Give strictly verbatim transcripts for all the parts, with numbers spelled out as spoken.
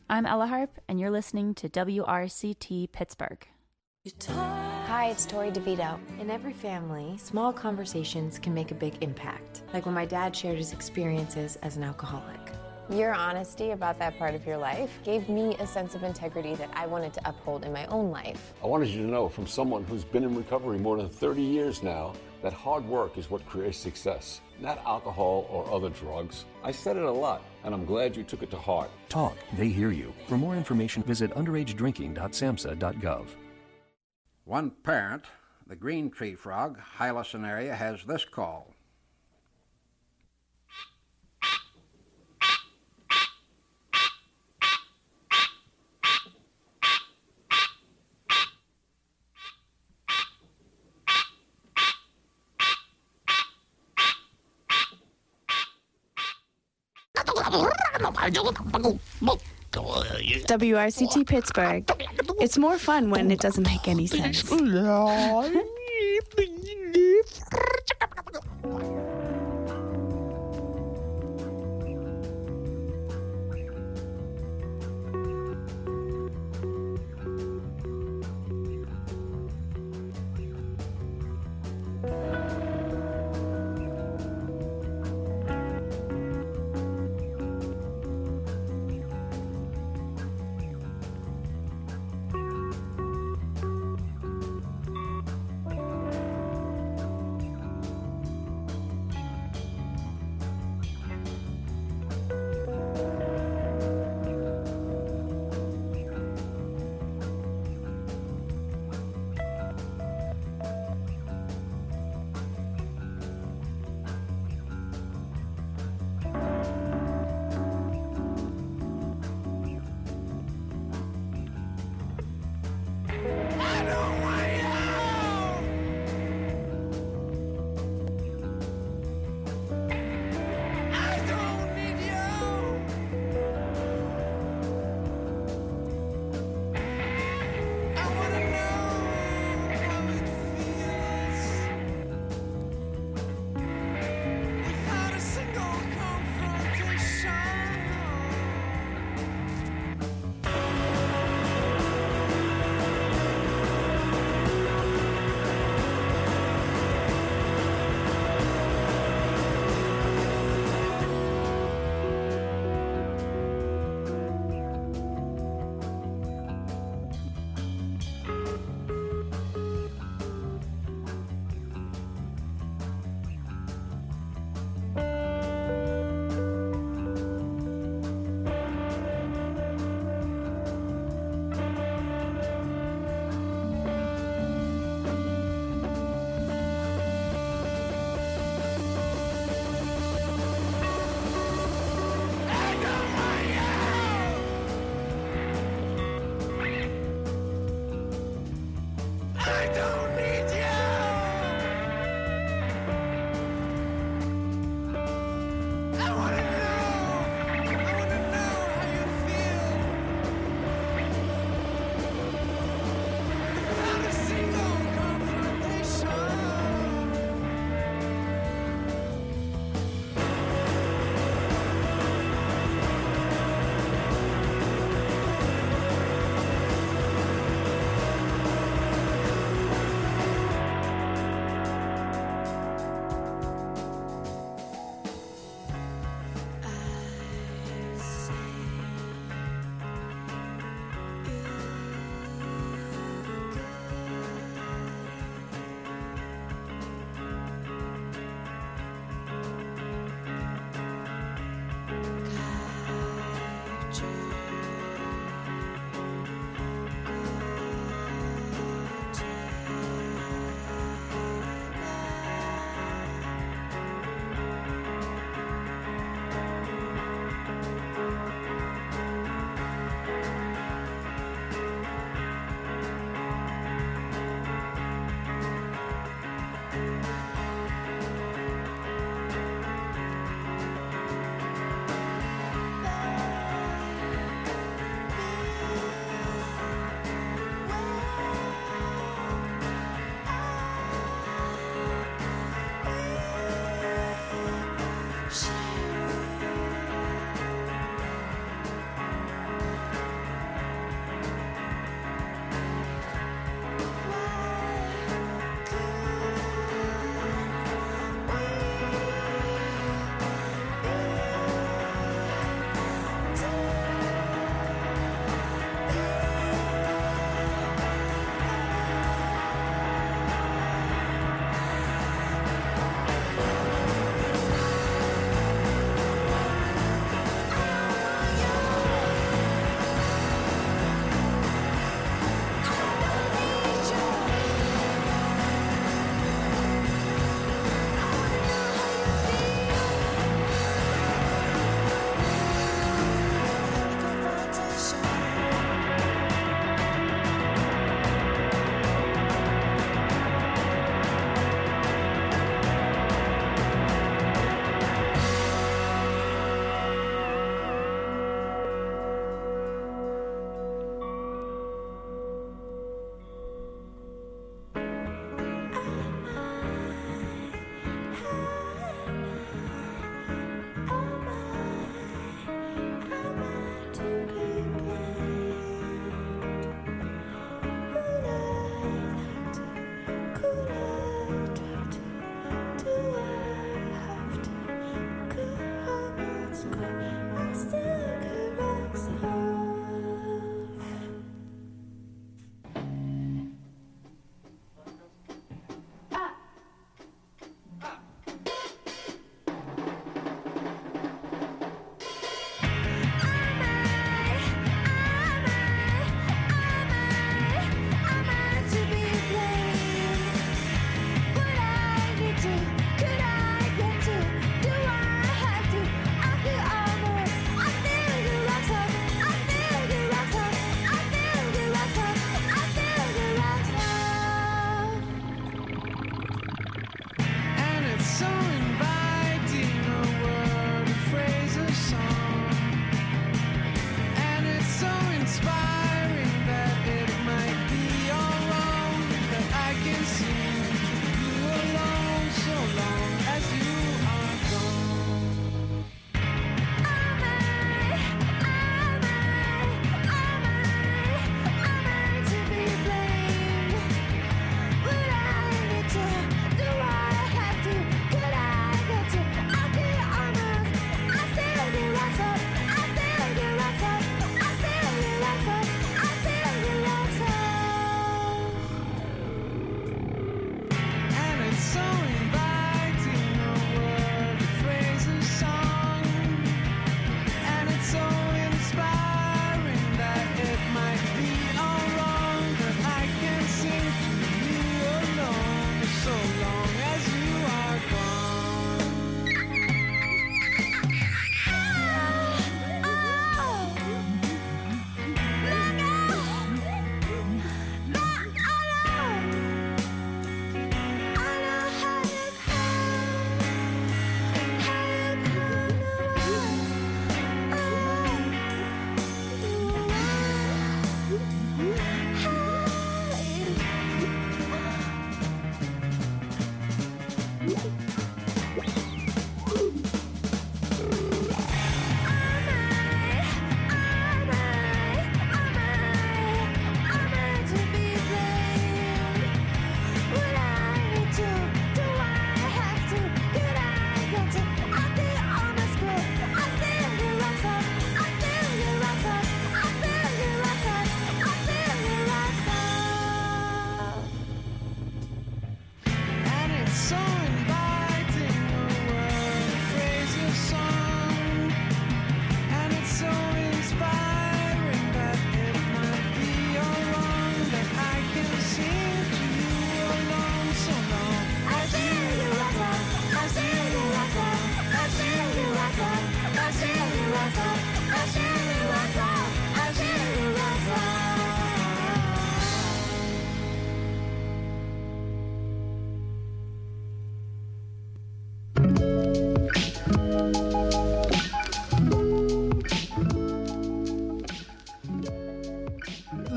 I'm Ella Harp, and you're listening to W R C T Pittsburgh. Hi, it's Tori DeVito. In every family, small conversations can make a big impact. Like when my dad shared his experiences as an alcoholic. Your honesty about that part of your life gave me a sense of integrity that I wanted to uphold in my own life. I wanted you to know, from someone who's been in recovery more than thirty years now, that hard work is what creates success, not alcohol or other drugs. I said it a lot, and I'm glad you took it to heart. Talk, they hear you. For more information, visit underage drinking dot samhsa dot gov. One parent, the green tree frog, Hylosin area, has this call. W R C T Pittsburgh. It's more fun when it doesn't make any sense.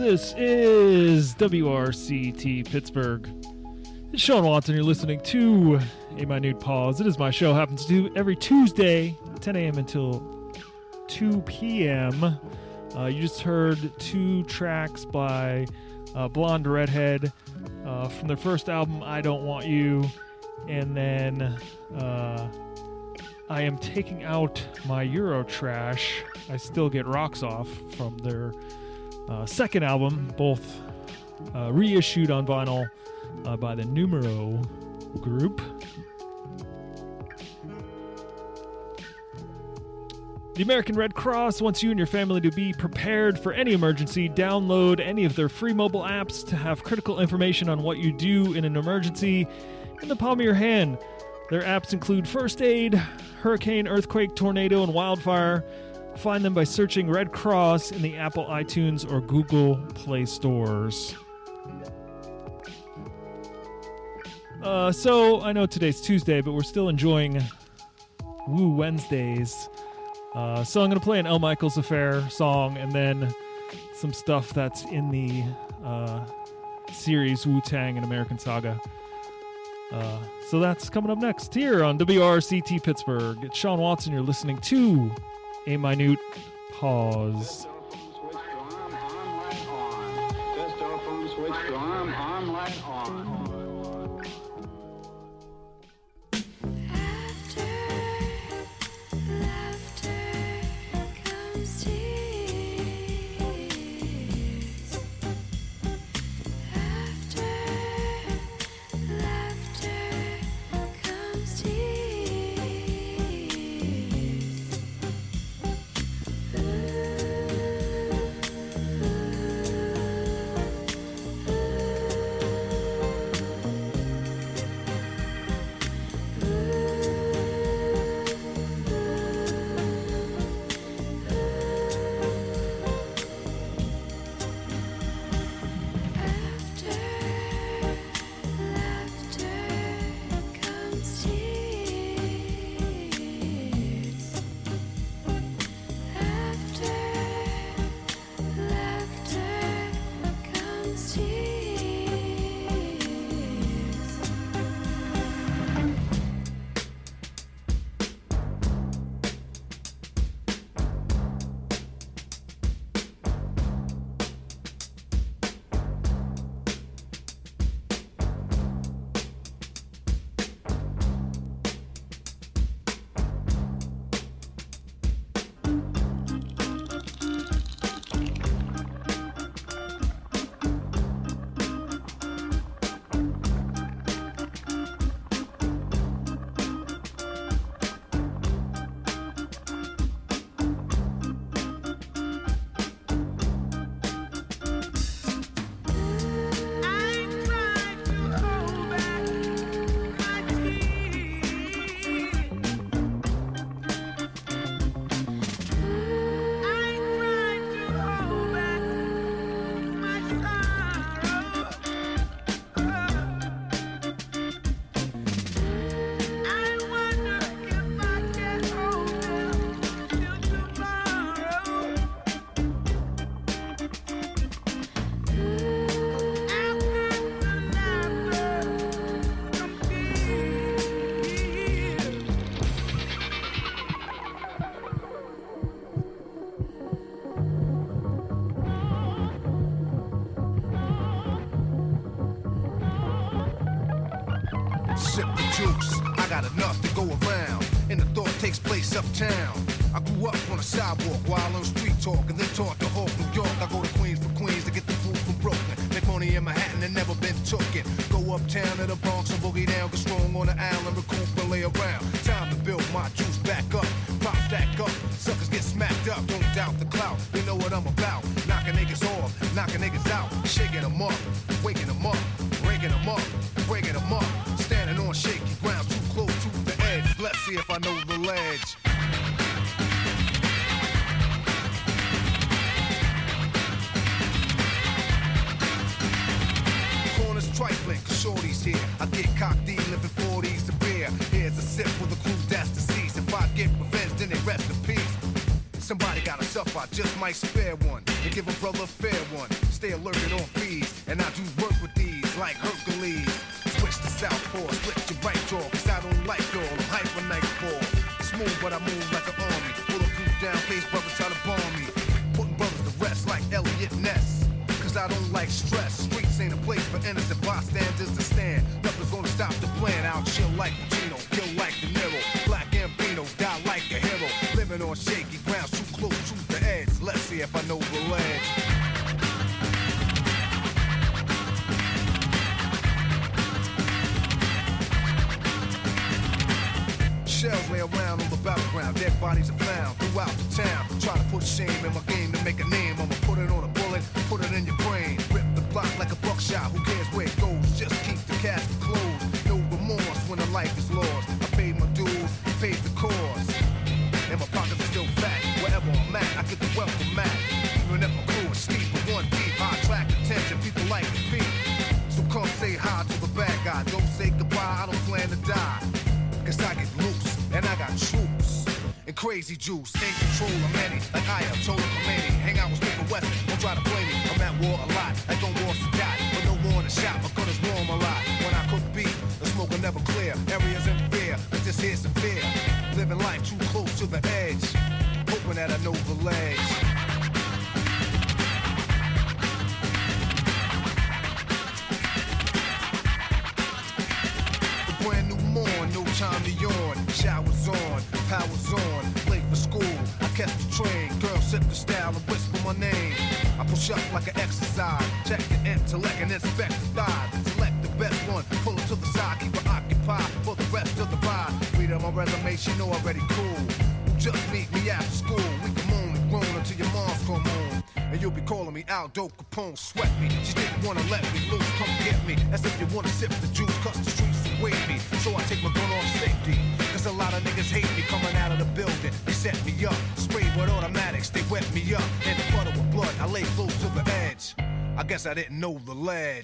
This is W R C T Pittsburgh. It's Sean Watson. You're listening to A Minute Pause. It is my show. Happens to do every Tuesday, ten a.m. until two p.m. Uh, you just heard two tracks by uh, Blonde Redhead uh, from their first album, I Don't Want You. And then uh, I am taking out my Euro trash. I Still Get Rocks Off from their uh, second album, both uh, reissued on vinyl uh, by the Numero Group. The American Red Cross wants you and your family to be prepared for any emergency. Download any of their free mobile apps to have critical information on what you do in an emergency in the palm of your hand. Their apps include first aid, hurricane, earthquake, tornado, and wildfire. Find them by searching Red Cross in the Apple iTunes or Google Play stores. Uh, so, I know today's Tuesday, but we're still enjoying Woo Wednesdays. Uh, so I'm going to play an El Michaels Affair song and then some stuff that's in the uh, series Wu-Tang and American Saga. Uh, so that's coming up next here on W R C T Pittsburgh. It's Sean Watson. You're listening to A Minute Pause. Uptown. I grew up on a sidewalk while on street talk and then taught to Hawk, New York. I go to Queens for Queens to get the food from Brooklyn. Make money in Manhattan and never been tooken. Go uptown to the Bronx and boogie down, get strong on the island, recoup and lay around. Time to build my juice back up, pop stack up, suckers get smacked up. Don't doubt the clout, they know what I'm about. Knocking niggas off, knocking niggas out, shaking them up, waking them up, breaking them up, breaking them up. Standing on shaky ground, too close to the edge. Let's see if I know the ledge. Trifling, cause shorty's here. I get cocked, living forties to beer. Here's a sip for the crew that's deceased. If I get revenge, then they rest in peace. Somebody gotta suffer, I just might spare one and give a brother a fair one. Stay alerted on fees, and I do work with these like Hercules. Switch to southpaw, split your right jaw, cause I don't like y'all, I'm hyper nightfall. Smooth, but I move like an army. Bulletproof down, case brothers try to bomb me. Putting brothers to rest like Elliot Ness. Cause I don't like stress. Streets ain't a place for innocent bystanders to stand. Nothing's gonna stop the plan. I'll chill like Pacino, kill like De Niro. Black Gambino, die like a hero. Living on shaky ground, too close to the edge. Let's see if I know the ledge. Shells lay around on the battleground, dead bodies are found throughout the town. Try to put shame in my game to make a name. I'ma put it on a bullet, put it in your brain. Rip the block like a buckshot, who cares where it goes? Just keep the casket closed. No remorse when a life is lost. I paid my dues, paid the cost. And my pockets are still fat. Wherever I'm at, I get the welcome mat. Even if my crew is steep, but one deep, I attract attention, people like to be. So come say hi to the bad guy. Don't say goodbye, I don't plan to die. Cause I get loose, and I got troops. And crazy juice, in control of many. Like I am, total Khomeini. Hang out with Smith West, don't try to blame me. I'm at war a lot, like on war Sadat. But no war in the shop, my gun is warm a lot. When I cook beef, the smoke will never clear. Areas in fear, but this here's some fear. Living life too close to the edge. Hoping that I know the ledge. Brand new morn, no time to yawn. Showers on, powers on. Late for school, I catch the train. Girl, sip the style and whisper my name. I push up like an exercise. Check the intellect and inspect the thighs. Select the best one, pull it to the side. Keep her occupied for the rest of the ride. Read her my resume, she know already cool. Just meet me after school. We can moan and groan until your mom's come home. And you'll be calling me Aldo Capone, sweat me. She didn't wanna let me loose, come get me. As if you wanna sip the juice, cause the streets await me. So I take my gun off safety. Cause a lot of niggas hate me coming out of the building. They set me up, sprayed with automatics, they wet me up. And the butter with blood, I lay close to the edge. I guess I didn't know the ledge.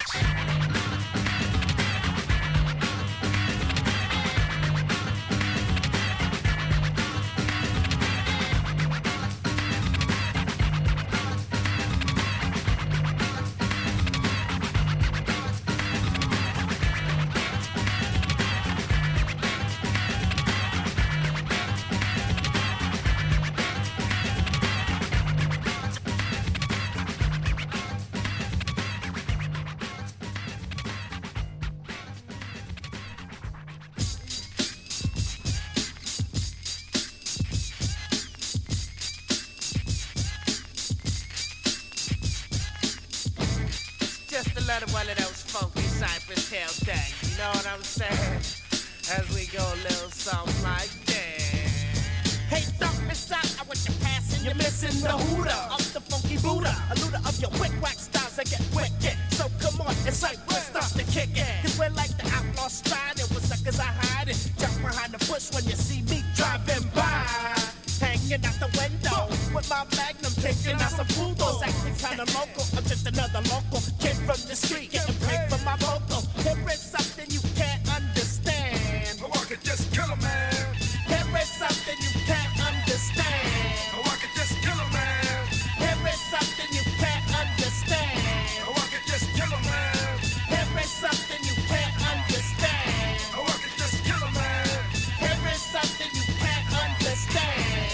One of those funky Cypress Hill things, you know what I'm saying? As we go a little something like that. Hey, don't miss out, I want you passing, you're missing the hooter of the funky Buddha. A looter of your quick whack styles that get wicked. So come on, it's like we'll start to kick it. Cause we're like the outlaw striding with suckers I hide it. Jump behind the bush when you see me driving by. Hanging out the window with my magnum, taking out some poodles, acting kinda local. I'm just another local kid from the street, getting paid for my vocal. Here is something you can't understand. Oh, I could just kill a man. Here is something you can't understand. Oh, I could just kill a man. Here is something you can't understand. Oh, I could just kill a man. Here is something you can't understand. Oh, I could just kill a man. Here is something you can't understand.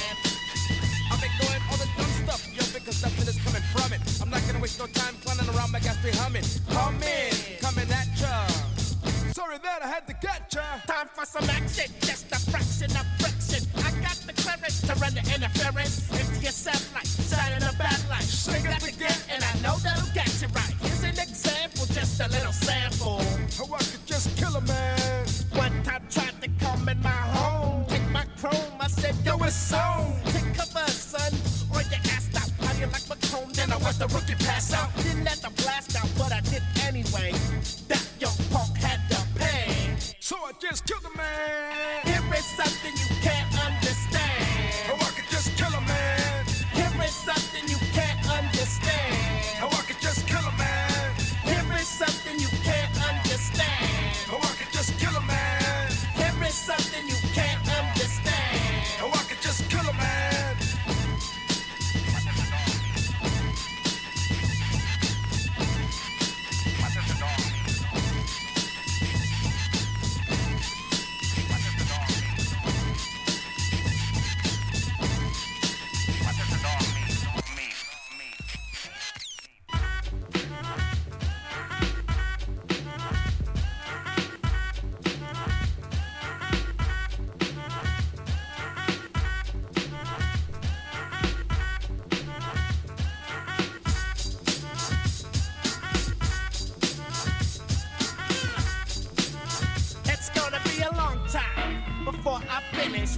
I've been going all the dumb stuff, yo, because nothing is coming from it. I'm not gonna waste no time clowning around my gas, humming. Come in, coming at ya. Sorry that I had to get ya. Time for some action, just a fraction of friction. I got the clearance to run the interference into your cell light, shining a bad light. Sing that again, and I know that'll get you right. Here's an example, just a little sample. Oh, I could just kill a man. One time tried to come in my home, take my chrome, I said, yo, it's on. Take cover, son, or your ass out. How do you like my chrome? Then I watched the rookie pass out. Didn't let the blast out, but I did anyway. That young punk had to pay. So I just killed a man. Here is something you can't understand. Oh, I could just kill a man. Here is something you can't understand. Oh, I could just kill a man. Here is something you can't understand. Oh, I could just kill a man. Here is something you can't understand. Oh, I could just kill a man.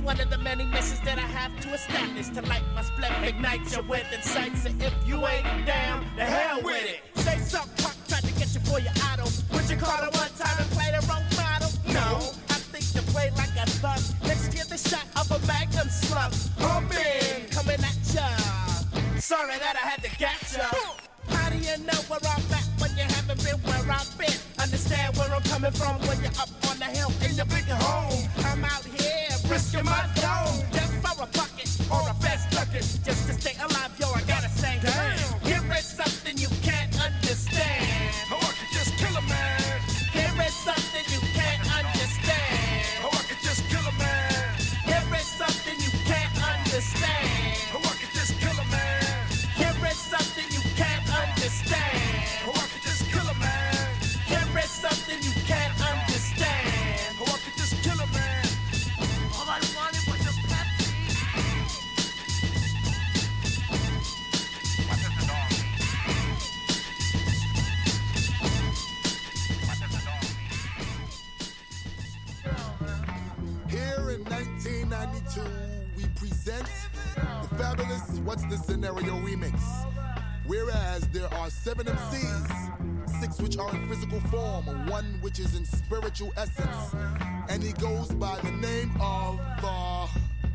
one of the many missions that I have to establish. To light my split, ignite your with insights. And if you ain't down, the hell with it. Say something, pop, tried to get you for your idol. Would you call it one time and play the wrong model? No, I think you play like a thug. Next year the shot of a magnum slug. Home in, coming at ya. Sorry that I had to get ya. How do you know where I'm at when you haven't been where I've been? Understand where I'm coming from when you're up on the hill in your big home. I'm out here risking my dome just for a bucket or a fast bucket. Just to stay alive, yo, I gotta say, damn. Here is something you can't understand. Oh, I could just kill a man. Here is something you can't understand. Oh, I could just kill a man. Here is something you can't understand. Oh, I could just kill a man. Here is something you can't understand. Oh, I could just kill a man. Here is something you can't understand. Oh, I could just kill a man. All I wanted was a Pepsi. What does it all mean? What does it all mean? Here in nineteen ninety-two, we present the fabulous What's the Scenario remix. Whereas there are seven M Cs, six which are in physical form, one which is in spiritual essence, and he goes by the name of uh,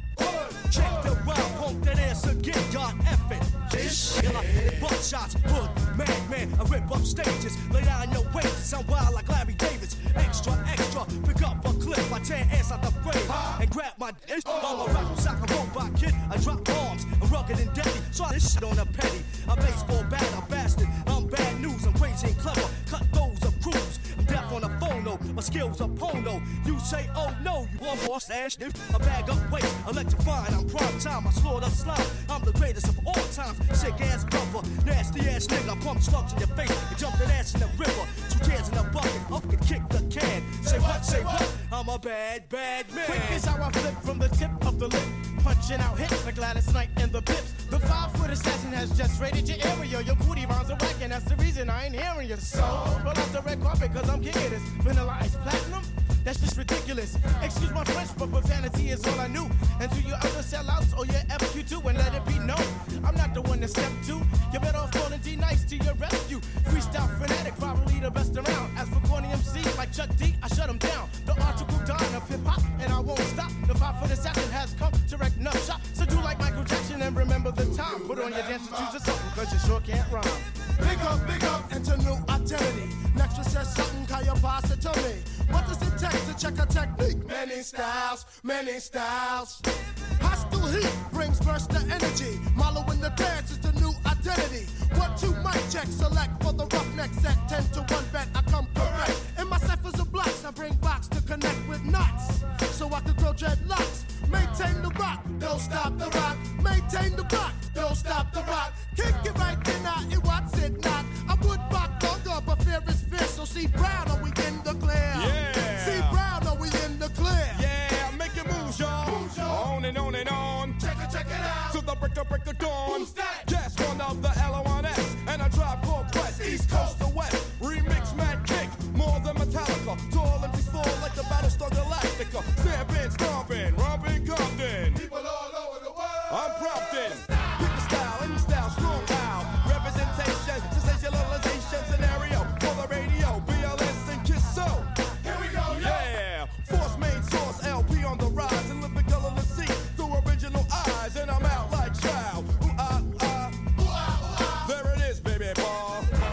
Check the round, pump that ass again, God effing. This shit, butt shots, hood, madman, I rip up stages, lay down your waist, sound wild like Larry Davis. Extra, extra, pick up a clip, I tear ass out the frame, and grab my dish. I'm a rap sock, a robot kid, I drop bombs, I'm rugged and deadly, so this shit on a petty. I'm baseball bat, I'm bastard, I'm bad news, I'm crazy and clever, cut those of crews. I'm deaf on the phone, no, my skills are pono. You say, oh no, you want more stash, I bag up weight, electrifying, I'm prime time, I slaughter slime, I'm the greatest of all times. Sick ass brother, nasty ass nigga, I pump slugs in your face and jump that ass in the river. Two tears in a bucket, up and kick the can. Say what, say what? I'm a bad, bad man. Quick is how I flip from the tip of the lip, punching out hits like Gladys Knight in the pips. The five-foot assassin has just raided your area. Your booty rounds are whack, and that's the reason I ain't hearing you. So, roll out the red carpet, cause I'm king of this. Vanilla Ice Platinum? That's just ridiculous. Excuse my French, but profanity is all I knew. And to your other sellouts or your F Q two, and let it be known, I'm not the one to step to. You better off calling D Nice to your rescue. Freestyle fanatic, probably the best around. As for corny M C like Chuck D, I shut him down. The article Don of hip hop, and I won't stop. The five-foot assassin has come to wreck nut shop. So do like Michael Jackson and remember the time. Put on your dance and choose a something, cause you sure can't rhyme. Big up, big up, into new identity. Next one says something, can you pass it to me? What does it take to check a technique? Many styles, many styles. Hostile heat brings burst of energy. Marlowe in the dance is the new identity. One, two, mic check, select for the roughneck set. Ten to one bet, I come correct. In my ciphers of blocks, I bring box to connect with knots. So I can grow dreadlocks. Maintain the rock, don't stop the rock. Maintain the rock, don't stop the rock. Kick it right then, I it what's it not. I would rock longer, but fear is fierce. So see Brown, are we in the clear? Yeah. See Brown, are we in the clear? Yeah, make it move, y'all. Move, y'all. On and on and on. Check it, check it out. To the break of break of dawn. Who's that? Just one of the L O N S. And I drive called Quest. East Coast to West. Remix mad kick. More than Metallica. Tall empty fall like the Battlestar Galactica. Stamping, stomping, romping, Compton. People all over the world. I'm Prompton. Pick a style, any style, strong out. Representation, sensationalization scenario. For the radio, B L S and Kiss So. Here we go, yo. Yeah. Force main source, L P on the rise. And living color in the sea through original eyes. And I'm out like child. Ooh, ah, ah. Ooh, ah, ooh, ah. There it is, baby ball.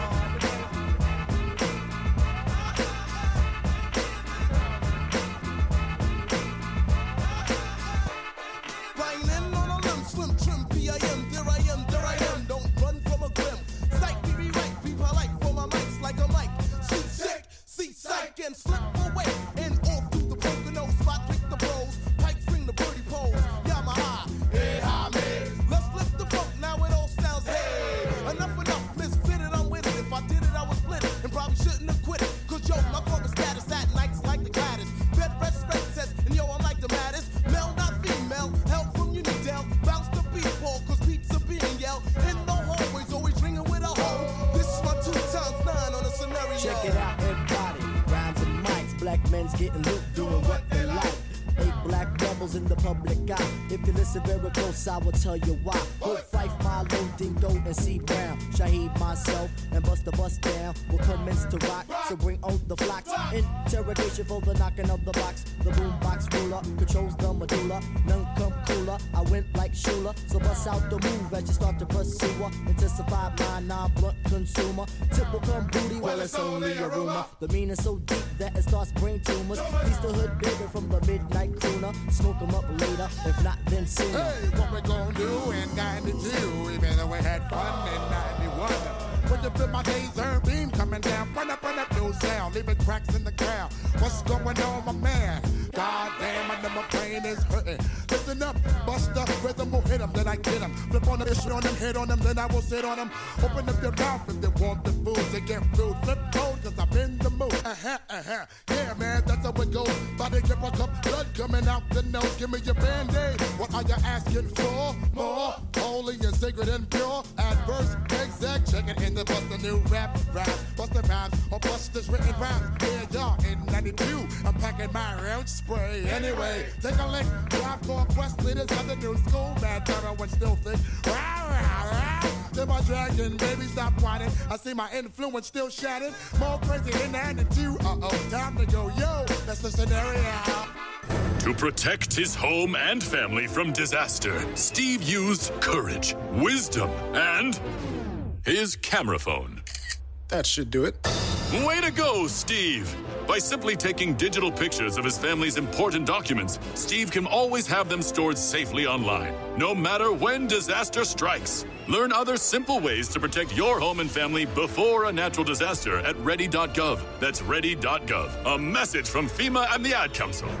Violin on a limb, slim, trim, P I M, there I am, there I am, don't run from a grim. Psych, be be right, be polite for my mics like a mic. See sick, see psych, and slip away. And all through the Pocono spot, pick the bros, pipes ring the birdie poles. Yamaha, hey, hi, man. Let's flip the funk, now it all sounds hey. Enough, enough, misfitted, I'm with it. If I did it, I would split it, and probably shouldn't have quit it. Cause yo, my corporate status at nights like the Gladys. Bed, red, spread, test, and yo, I'm like the maddest. Male, not female, help from you need down. Bounce the beat, Paul, cause beats are being yelled. In the hallways, always ringing with a hoe. This is my two times nine on a scenario. Check it out, everybody. Rhymes and mics, black men's getting loot, doing what they like. Eight black brothers troubles in the public eye. If you listen very close, I will tell you why. Hood Fife, Milo, Dingo, and C Brown. Shaheed, myself, and Busta Bust Down will commence to rock. So bring on the flocks. Interrogation for the knocking of the box. The boombox ruler controls the medulla. None come cooler. I went like Shula. So bust out the move as you start to pursue her. Intensify my non-blunt consumer. Typical come booty, well it's only a rumor. The meaning so deep that it starts brain tumors. He's the hood baby from the midnight crooner. Smoke him up later, if not then sooner. Hey, what we gonna do in ninety-two? Even though we had fun in ninety-one. When you feel my laser beam coming down, run up, run up, no sound, leaving cracks in the ground. What's going on, my man? God damn, I know my brain is hurting. Listen up, bust the rhythm will hit them, then I get them. Flip on them, shit on them, hit on them, then I will sit on them. Open up your mouth if they want the food to get food. Flip code, cause I'm in the mood. Uh-huh, uh-huh. Yeah, man, that's how it goes. Body grip a cup, blood coming out the nose. Give me your band-aid. What are you asking for? More holy and sacred and pure. Adverse, exact, check it in the bust a new rap rhymes. Bust the rhymes, or bust this written rhymes. Yeah, y'all, in ninety-two, I'm packing my round spray. Anyway, take a lick. Drive core quest leaders of the new school. Bad terror when still think. Rah, rah, rah. To my dragon, baby, stop whining. I see my influence still shattered. More crazy in ninety-two. Uh-oh, time to go, yo. That's the scenario. To protect his home and family from disaster, Steve used courage, wisdom, and his camera phone. That should do it. Way to go, Steve! By simply taking digital pictures of his family's important documents, Steve can always have them stored safely online, no matter when disaster strikes. Learn other simple ways to protect your home and family before a natural disaster at ready dot gov. That's ready dot gov. A message from FEMA and the Ad Council.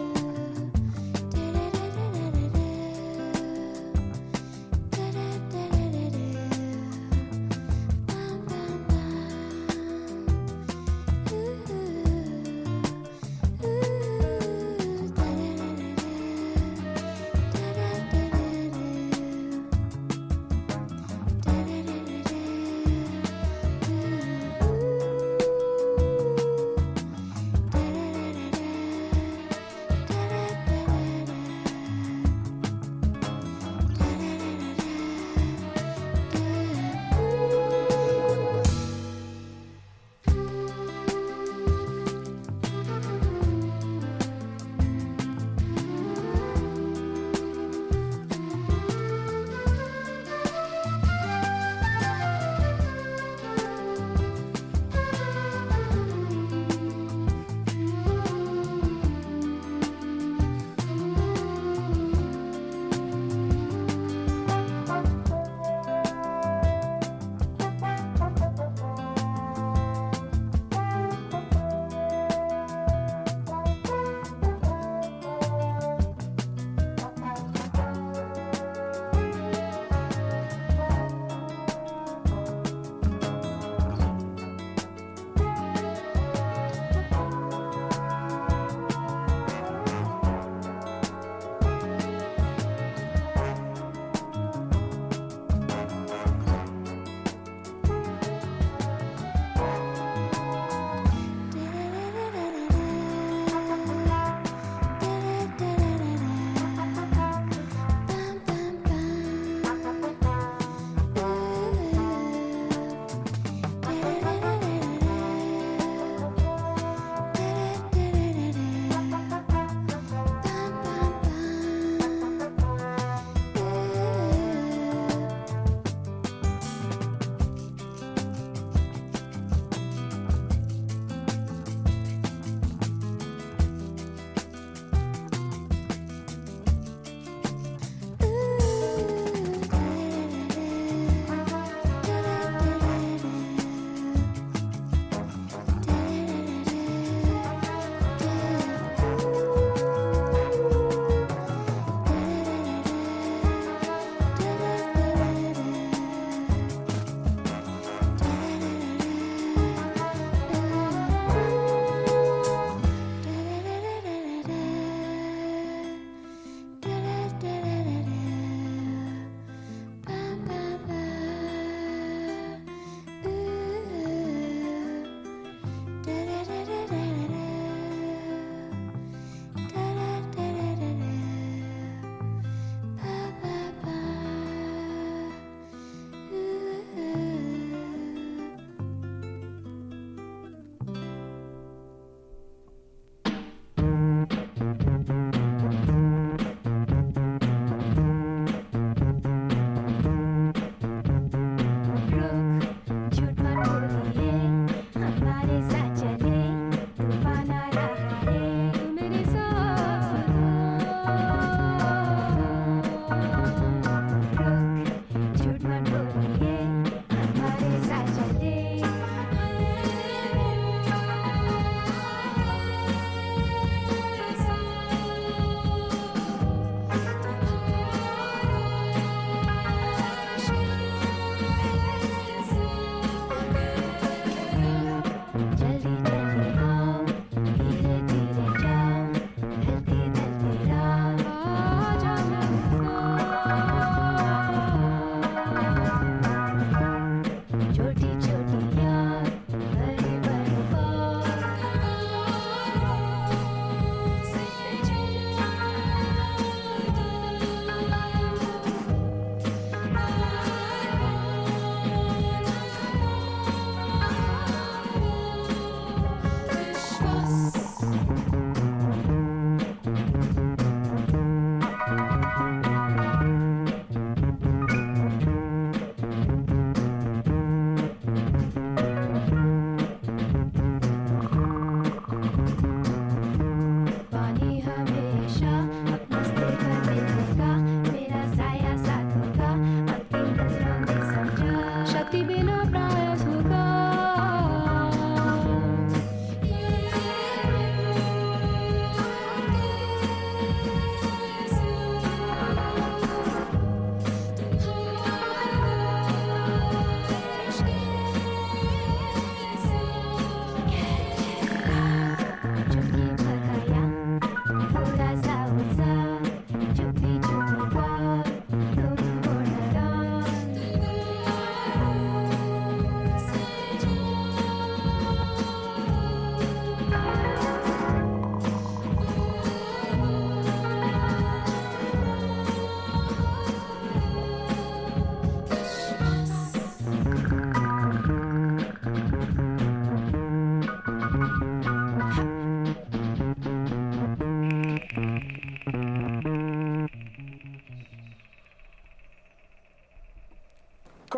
Da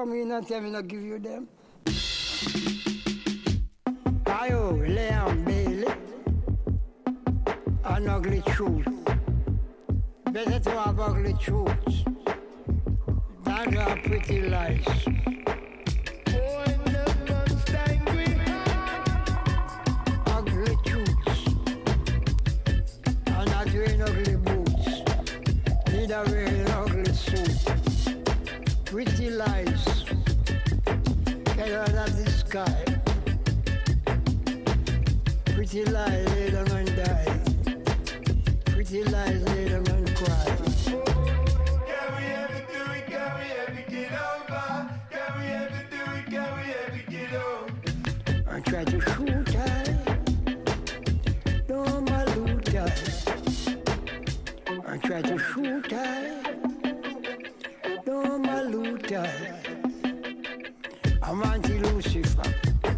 come in and tell me not give you them? Ayo, Liam Bailey, an ugly truth. Better to have ugly truths than to have pretty lies. Ugly truths, and not wearing ugly boots, neither wearing ugly suit. Pretty lies, get out of the sky. Pretty lies lay down and die. Pretty lies lay down and cry. Can we ever do it? Can we ever get over? Can we ever do it? Can we ever get over? I try to shoot I, no my loot I. I try to shoot I, no my loot I. I'm anti-Lucifer,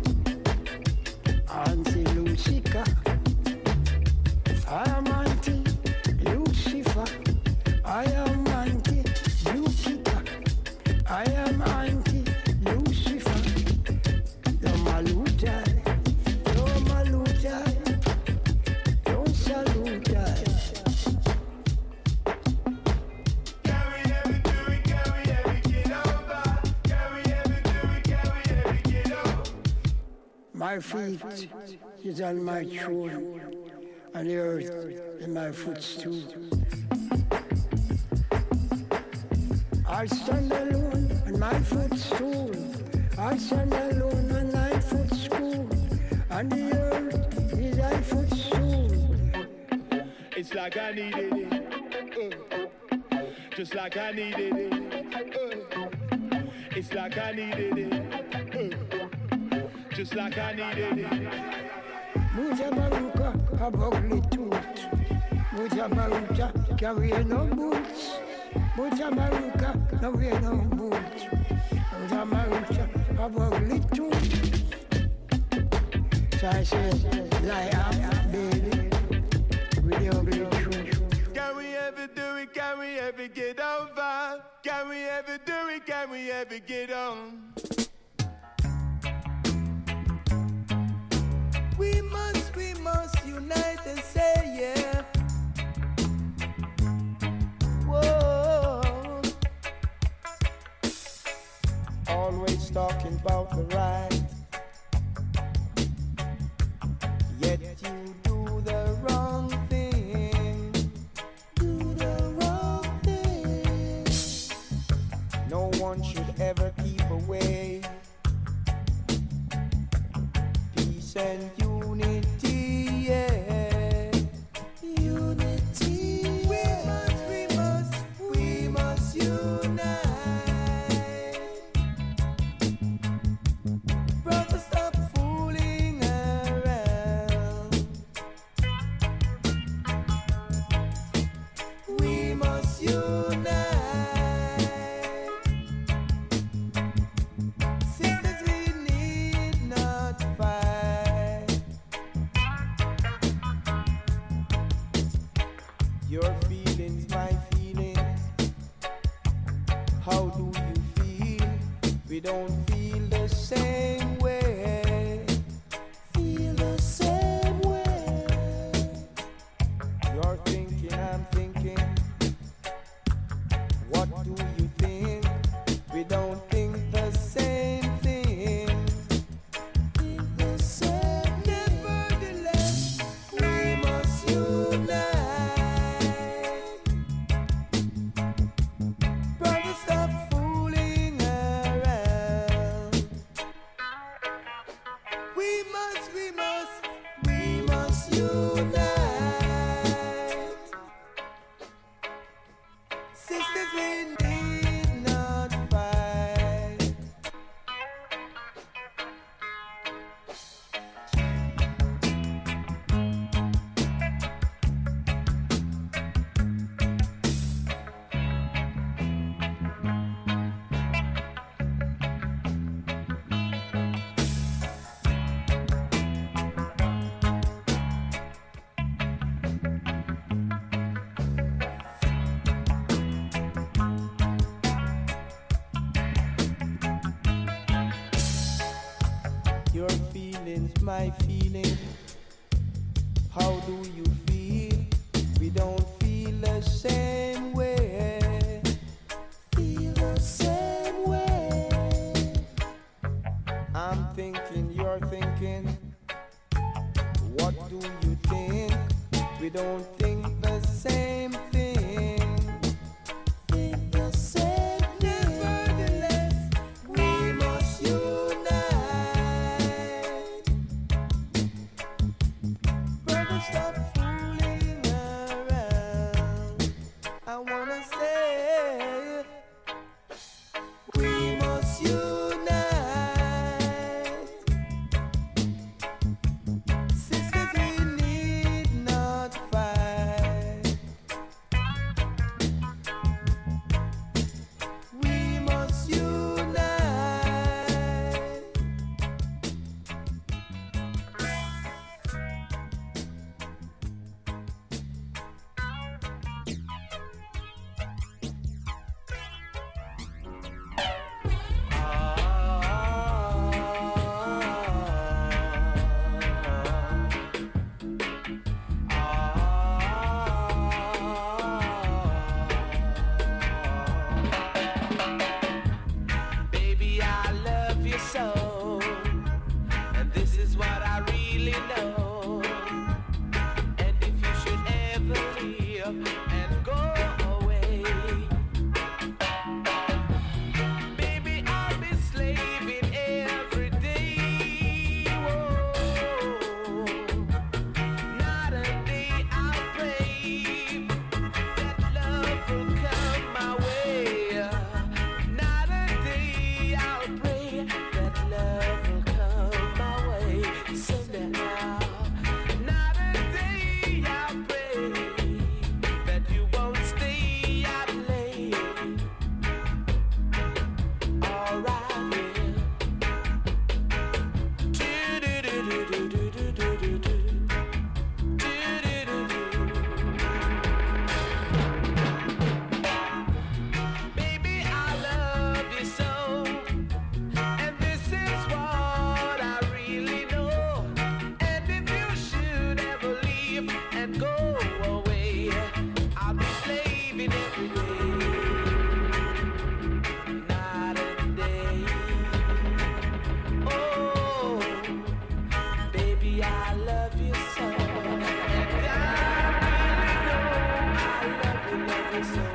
anti-Lucifer. I am anti-Lucifer. I am anti-Lucifer. I am anti-Lucifer. Don't salute I. Don't salute I. Don't salute I. Can we ever do it? Can we ever get over? Can we ever do it? Can we ever get over? My feet is on my throne, and the earth in my footstool. I stand alone on my footstool. I stand alone on my footstool, and the earth is my footstool. It's like I needed it, uh, just like I needed it. Uh, it's like I needed it, uh, just like I needed it. Mucha baruka, a ugly tooth. Mucha baruka, carry no boots. Mucha baruka, no wear no boots. Mucha baruka, a ugly tooth. So I say, lie up, baby, with the ugly truth. Can we ever do it? Can we ever get over? Can we ever do it? Can we ever get on? We must, we must unite and say yeah. Whoa. Always talking about the right, yet you do the wrong thing. Do the wrong thing. No one should ever keep away. Peace and unity, yeah. Unity, yeah. We must, we must, we must unite. Brother, stop fooling around. We must unite. Sisters, we need not fight. Your feelings, my feelings. How do you feel? We don't feel the same way. Feel the same way. You're thinking, I'm thinking. What do you think? We don't think the same thing. Think the same. Nevertheless, we must unite. Brother, stop fooling around. my feeling. How do you feel? We don't feel the same way. Feel the same way. I'm thinking, you're thinking. What do you think? We don't think the same thing. Think the same thing. Nevertheless, we must unite. Brother, stop fooling around. I wanna say, we must unite. Sisters, we need not fight. We must unite. Baby, I love you so, and this is what I really know. And if you should ever leave and go away, baby, I'll be slaving every day. Whoa. Not a day I'll pray that love will come my way. Not a day I'll pray that love will come my way. Somehow, not a day I'll pray that you won't stay out late. All right, baby, I love you so, and this is what I really know. And if you should ever leave and go away, I'll be slaving every day. Not a day. Oh, baby, I love you so, and I really know I love you, love you so.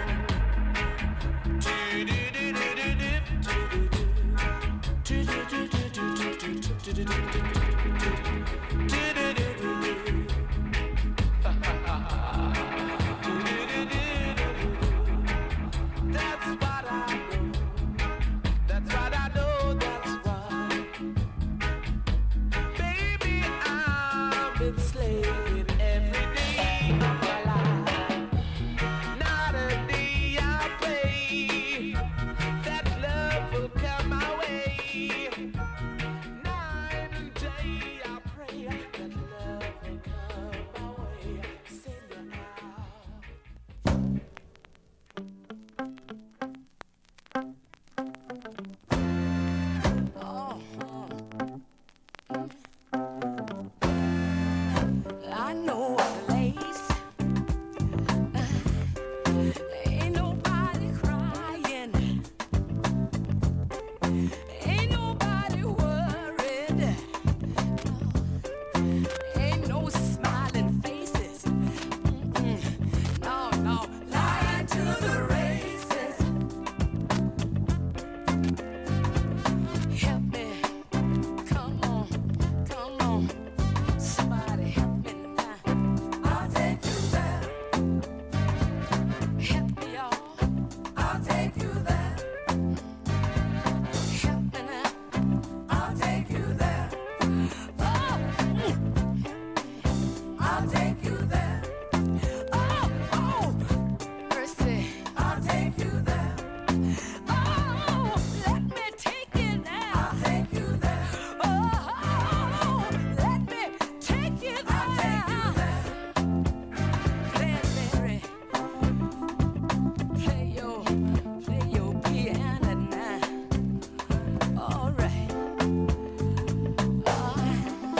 That's what I know. That's what I know. That's why, baby, I've been slaving every day of my life. Not a day I pray that love will come my way. Night and day I pray that love will come my way. Send it out. I know a place. Ain't nobody crying. Ain't nobody worried. Ain't no smiling faces. Mm-mm. No, no, lying to the races. Help me. Come on, come on. Somebody help me now. I'll take you there. Help me, y'all. I'll take you there. Help me now. I'll take you there. Oh, mm. I'll take you there. Oh, oh, mercy. I'll take you there. Oh, let me take you now. I'll take you there. Oh, let me take you there. I'll take you there. Play, Mary. Play your, play your piano now. All right. Oh,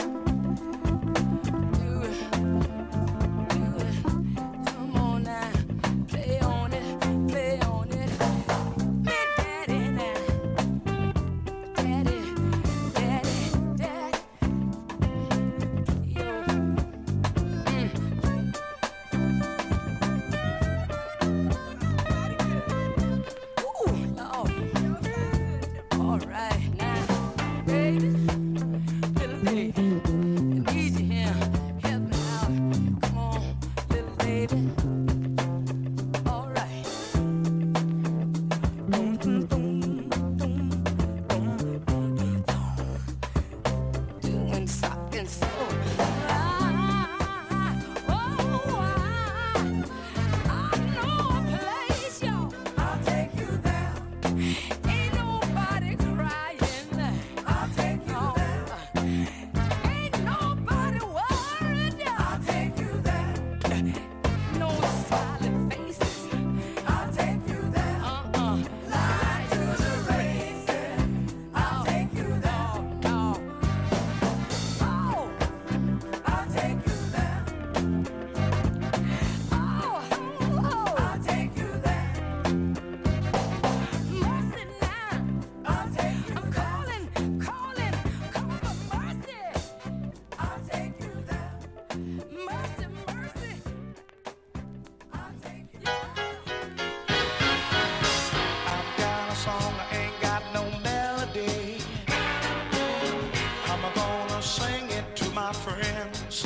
baby. All right. Boom, boom, boom, boom, boom, boom, boom, boom. Doing something so right. Oh, I, I know a place, y'all. I'll take you there. Ain't nobody crying. I'll take you there. Ain't nobody worried. I'll take you there. No smiling faces. I'll take you there. Uh-uh. Lie to the races. I'll take you there. No. Oh, I'll take you there. Oh, oh, I'll take you there. Mercy now. I'll take you I'm calling, calling, calling for mercy. I'll take you there. Mercy, mercy. I'll take you there. I've got a song, I ain't got no melody. I'm gonna sing it to my friends.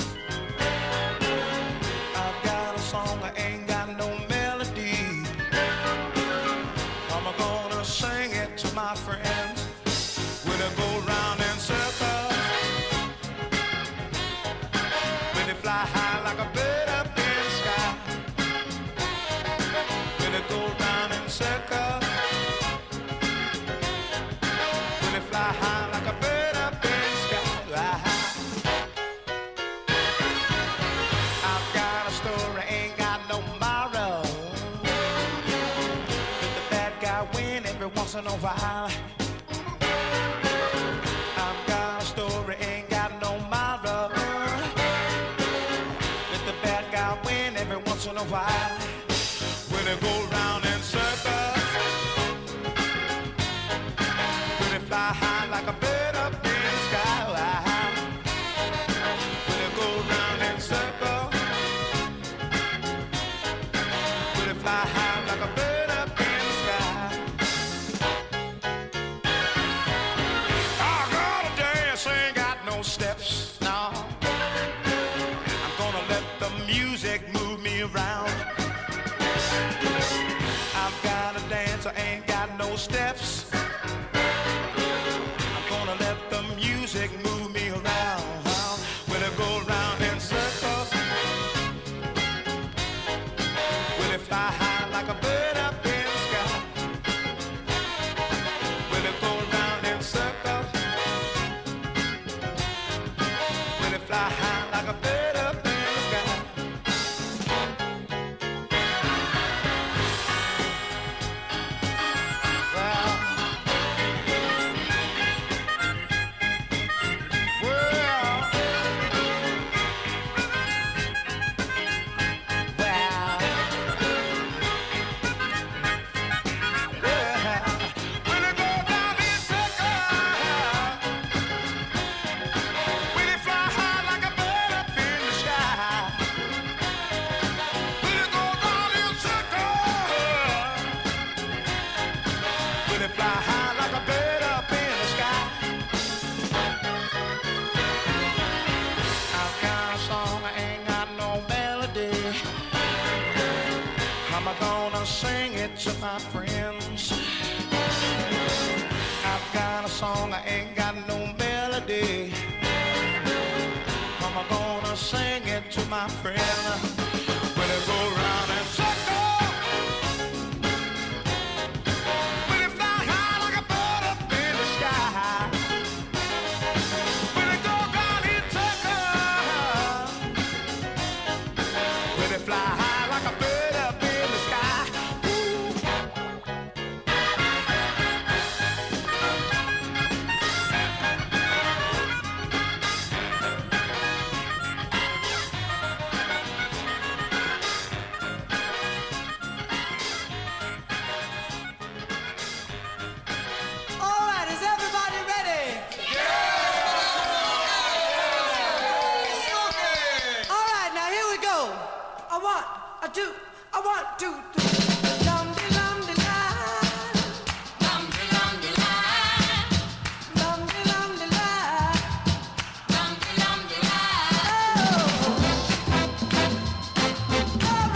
I've got a song, I ain't got no melody. I'm gonna sing it to my friends. When I go round in circles, when they fly high like a bird up in the sky. When I go round in circles, when they fly high like a bird up in the sky. I've got a story, ain't got no moral. Let the bad guy win every once in a while. I've got a story, ain't got no moral. Let the bad guy win every once in a while. When they go round in circles, when they fly high like a bird up in the sky. When they go round in circles, when they fly high like a bird up in the sky. I gotta dance, ain't got no steps, no. I'm gonna let the music move me around. I've got a dance, I ain't got no steps. I'm gonna let the music move me around. When I go round in circles, when it fly high like a bird up in the sky. When it go round in circles, when it fly high like a bird up in the sky. Well, well, well, well. When it go down in circles, when it fly high like a bird up in the sky. When it go down in circles, when it fly high like a bird up in the sky. I've got a song, I ain't got no melody. I'm gonna sing it to my friends. I've got a song, I ain't got no melody. I'm gonna sing it to my friends. When it go round in circles, when it fly high like a bird up in the sky. When it go round in circles, when it fly high like a bird up in the sky. All right, is everybody ready? All right, now here we go. I want, I do, I want to. Dum de dum de la. Dum de dum de la. Dum de dum de la. Dum de dum de la. Oh.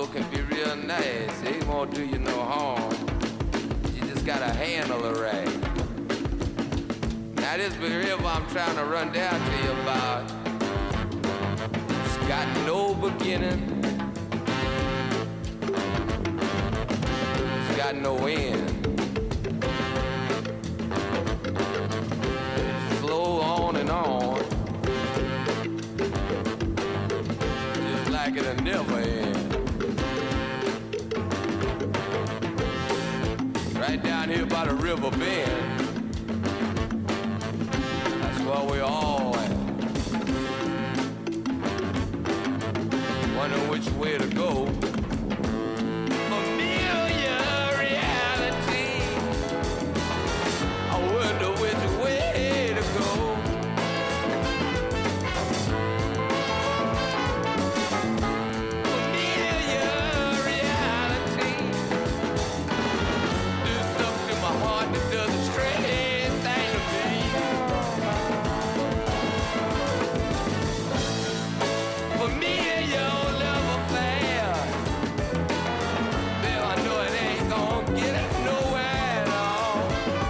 though, can be real nice. It won't do you no harm. You just gotta handle the right. Now this river I'm trying to run down to you about, it's got no beginning, it's got no end. Flow on and on, just like it'll never end. Right down here by the river bend, that's where we all at. Wondering which way to go. Familiar reality, I wonder which way to go. Familiar reality, do something to my heart that does a strange thing to me. Familiar love affair, well, I know it ain't gonna get us nowhere at all.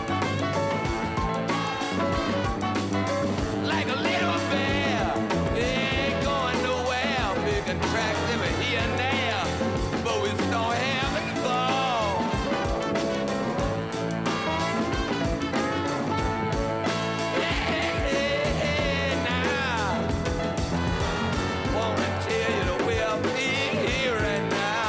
Like a little bear, it ain't going nowhere. Big and attractive here and there, but we don't have it ball. Hey, hey, hey, now, wanna tell you the way I feel here right now.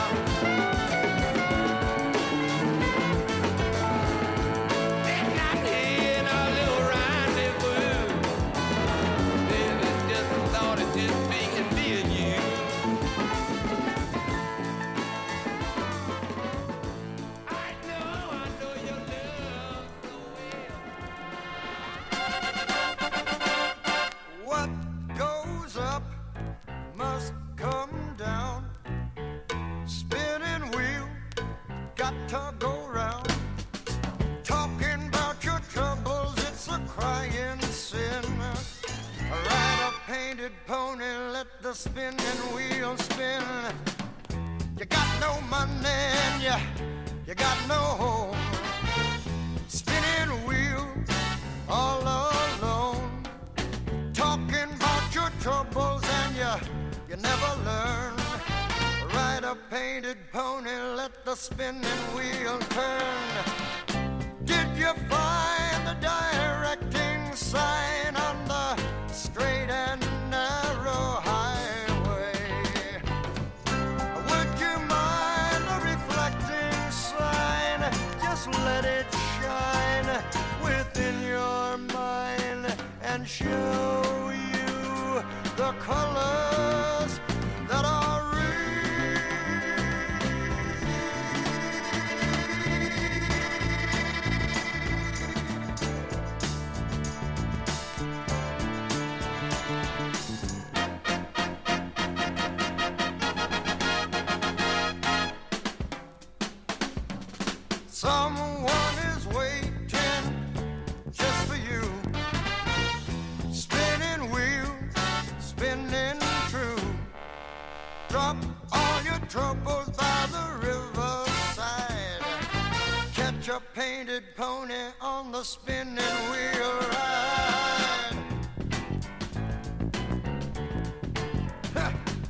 It's not here in our little rendezvous. This is just a thought of just being me and you. I know, I know your love so well. What goes up must come down. Spinning wheel, got to go round. Talking about your troubles, it's a crying sin. Ride a painted pony, let the spinning wheel spin. You got no money and you, you got no home. Spinning wheel, all alone. Talking about your troubles and you, you never learn. Ride a painted pony, let the spinning wheel turn. Did you find the directing sign on the straight and narrow highway? Would you mind the reflecting sign? Just let it shine within your mind and show you the colors that are real. Someone is waiting just for you. Spinning wheel, spinning true. Drop all your troubles by the riverside. Catch a painted pony on the spinning wheel ride. Ha!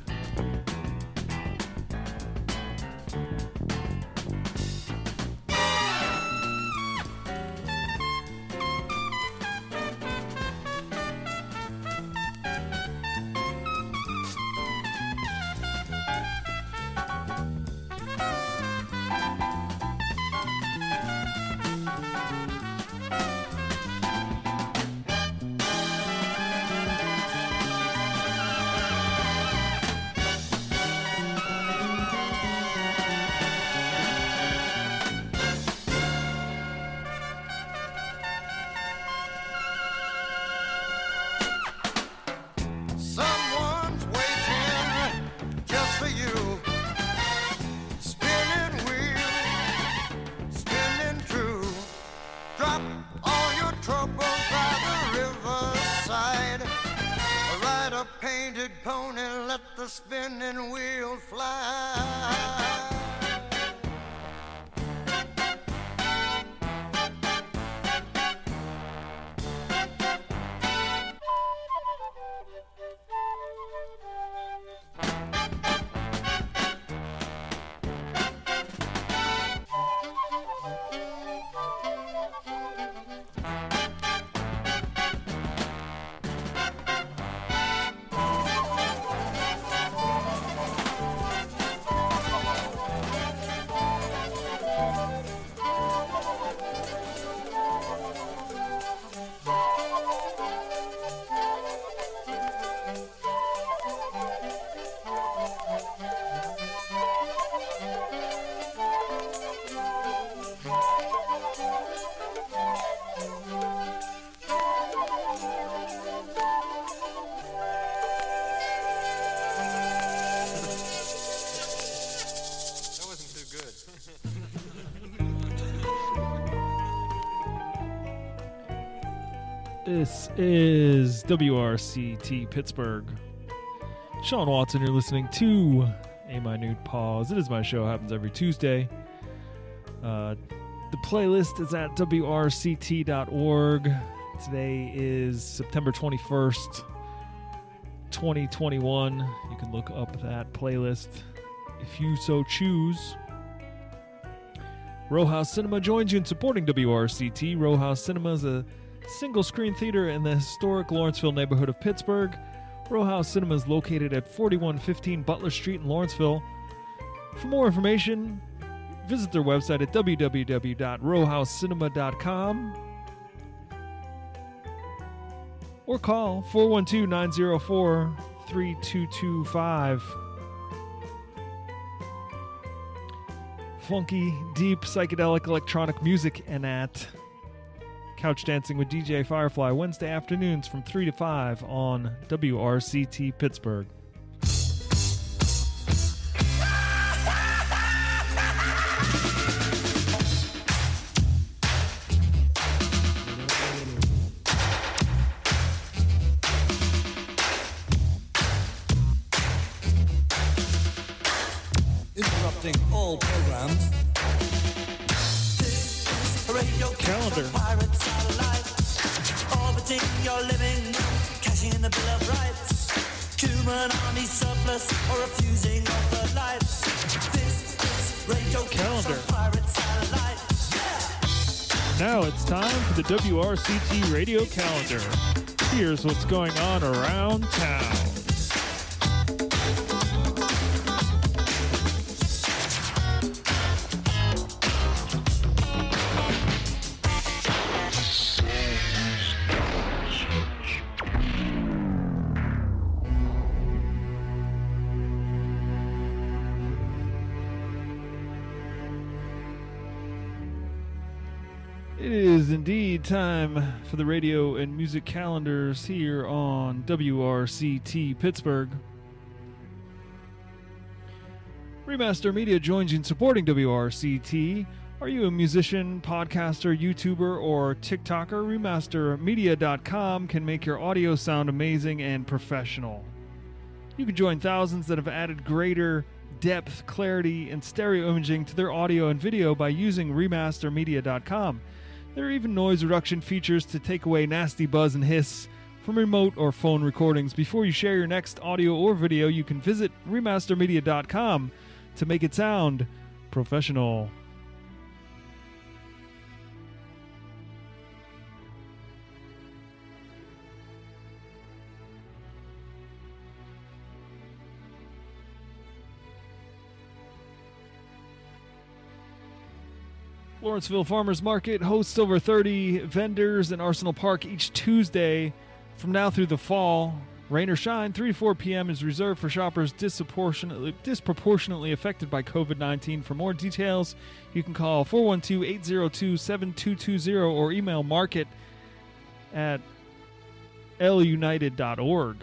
Someone's waiting just for you. Spinning wheel, spinning true. Drop all your troubles by the riverside. Ride a painted pony, let the spinning wheel fly. This is W R C T Pittsburgh. Sean Watson, you're listening to A Minute Pause. It is my show, happens every Tuesday. Uh, the playlist is at W R C T dot org. Today is September twenty-first, twenty twenty-one. You can look up that playlist if you so choose. Row House Cinema joins you in supporting W R C T. Row House Cinema is a single-screen theater in the historic Lawrenceville neighborhood of Pittsburgh. Row House Cinema is located at forty-one fifteen Butler Street in Lawrenceville. For more information, visit their website at w w w dot row house cinema dot com or call four one two, nine zero four, three two two five. Funky, deep, psychedelic electronic music and at Couch Dancing with D J Firefly, Wednesday afternoons from three to five on W R C T Pittsburgh. Interrupting all programs. This is a radio calendar. Pirate satellite, orbiting your living room, cashing in the Bill of Rights. Human army surplus or refusing of the lights. This is radio Calendar. Pirate satellite. Now it's time for the W R C T Radio Calendar. Here's what's going on around town. It is indeed time for the radio and music calendars here on W R C T Pittsburgh. Remaster Media joins you in supporting W R C T. Are you a musician, podcaster, YouTuber, or TikToker? Remaster Media dot com can make your audio sound amazing and professional. You can join thousands that have added greater depth, clarity, and stereo imaging to their audio and video by using Remaster Media dot com. There are even noise reduction features to take away nasty buzz and hiss from remote or phone recordings. Before you share your next audio or video, you can visit Remaster Media dot com to make it sound professional. Lawrenceville Farmers Market hosts over thirty vendors in Arsenal Park each Tuesday from now through the fall. Rain or shine, three to four p.m. is reserved for shoppers disproportionately, disproportionately affected by covid nineteen. For more details, you can call four one two, eight zero two, seven two two zero or email market at l united dot org.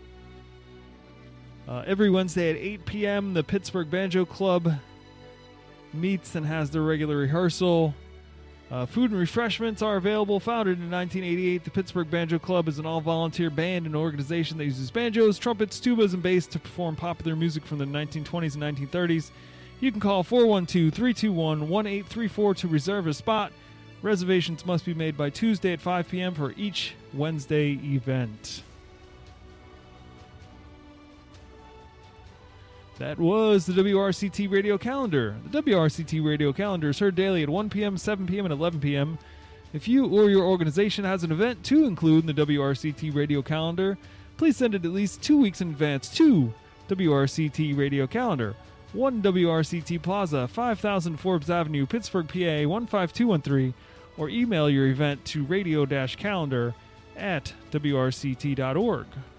Uh, every Wednesday at eight p.m., the Pittsburgh Banjo Club meets and has their regular rehearsal. Uh, food and refreshments are available. Founded in nineteen eighty-eight, the Pittsburgh Banjo Club is an all-volunteer band and organization that uses banjos, trumpets, tubas, and bass to perform popular music from the nineteen twenties and nineteen thirties. You can call four one two, three two one, one eight three four to reserve a spot. Reservations must be made by Tuesday at five p.m. for each Wednesday event. That was the W R C T Radio Calendar. The W R C T Radio Calendar is heard daily at one p.m., seven p.m., and eleven p.m. If you or your organization has an event to include in the W R C T Radio Calendar, please send it at least two weeks in advance to W R C T Radio Calendar, one W R C T Plaza, five thousand Forbes Avenue, Pittsburgh, P A, one five two one three, or email your event to radio-calendar at W R C T dot org.